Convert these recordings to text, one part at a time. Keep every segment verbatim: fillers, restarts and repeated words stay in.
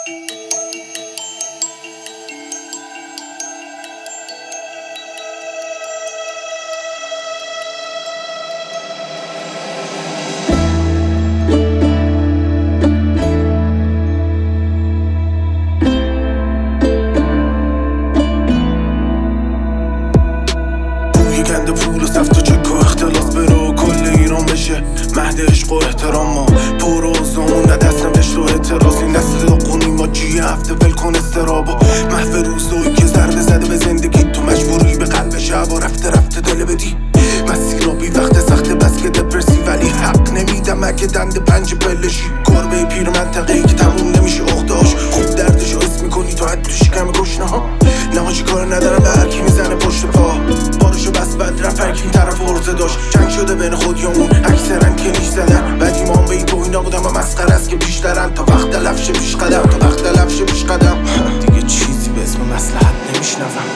گنده پول و سفت و چک و اختلاس برو کل ایران بشه مهد عشق و احترام ما پر و زمون ندستم دشت و اعتراض این نسل داغونی ما جی هفته ول کن استرابا محو روزایی که ضربه زده به زندگی تو مجبوری به قلب شب و رفته رفته دل بدی مسیر بی وقت سخته بس که دپرسی ولی حق نمیدم اگه دنده پنج پلشی گربه پیر منطقه ای که تموم نمیشه اخداش خوب دردشو حس میکنی تو حد تو شکم گشنه ها نهاجی کار ندارم به هرکی میزنه پشت پا بارشو بس بد رفت هرکی این طرف ارزه داشت جنگ شده بین خودیامون اکثرن که نیش زدن بعدی ما هم به این توهینا بودم و مسخره است که بیشترن تا وقت لفشه پیش قدم تا وقت لفشه پیش قدم دیگه چیزی به اسم مصلحت نمیشنوم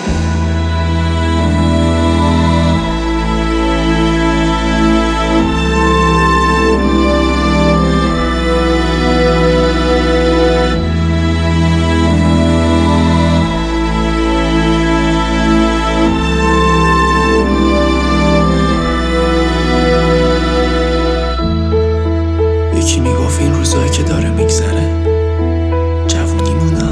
یکی میگفت این روزایی که داره میگذره جوونیمونه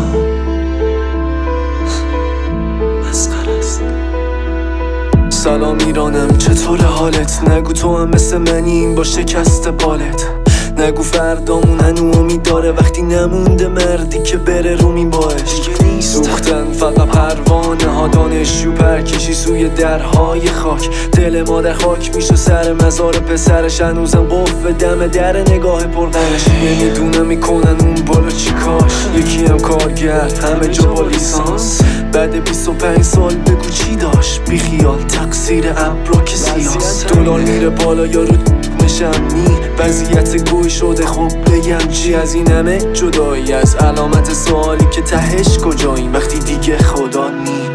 مسخره است. سلام ایرانم چطور حالت؟ نگو تو هم مثل منی این با شکست بالت نگو فردامون هنو امید داره وقتی نمونده مردی که بره رو می با عشق سوختن فقط پروانه ها دانشجو پرکشی سوی درهای خاک دل ما در خاک میشه سر مزار پسرش هنوزم قفل دم در نگاه پرقنش نمیدونم میکنن اون بالا چی کاش یکی هم کارگرد همه جا با لیسانس بعد بیست و پنج سال بگو چی داشت بی خیال تقصیر ابراک سیاس دلار میره بالا یارو نشمی وضعیت گوی شده خب بگم چی از این همه جدایی از علامت سوالی که تهش کجاییم وقتی دیگه خدا نیم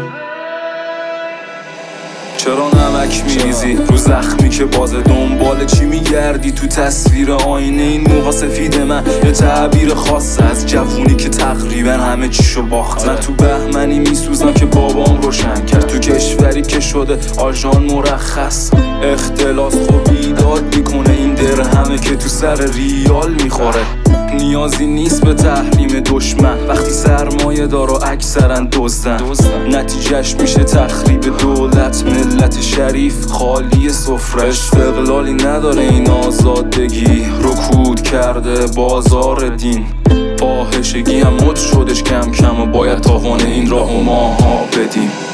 چرا نمک میریزی رو زخمی که بازه دنبال چی میگردی تو تصویر آینه این موها سفید من یه تعبیر خاصه از جوونی که تقریبا همه چیشو باخت من تو بهمنی میسوزم که بابام روشن کرد تو کشوری که شده آژان مرخص اختلاس خب بیداد میکنه این درهمه که تو سر ریال میخوره نیازی نیست به تحریم دشمن وقتی سرمایه دار و اکثرا دزدن نتیجهش میشه تخریب دولت ملت شریف خالی سفره استقلالی نداره این آزادگی رکود کرده بازار دین فاحشگی هم مد شدش کم کم و باید تاوان این راه و ماها بدیم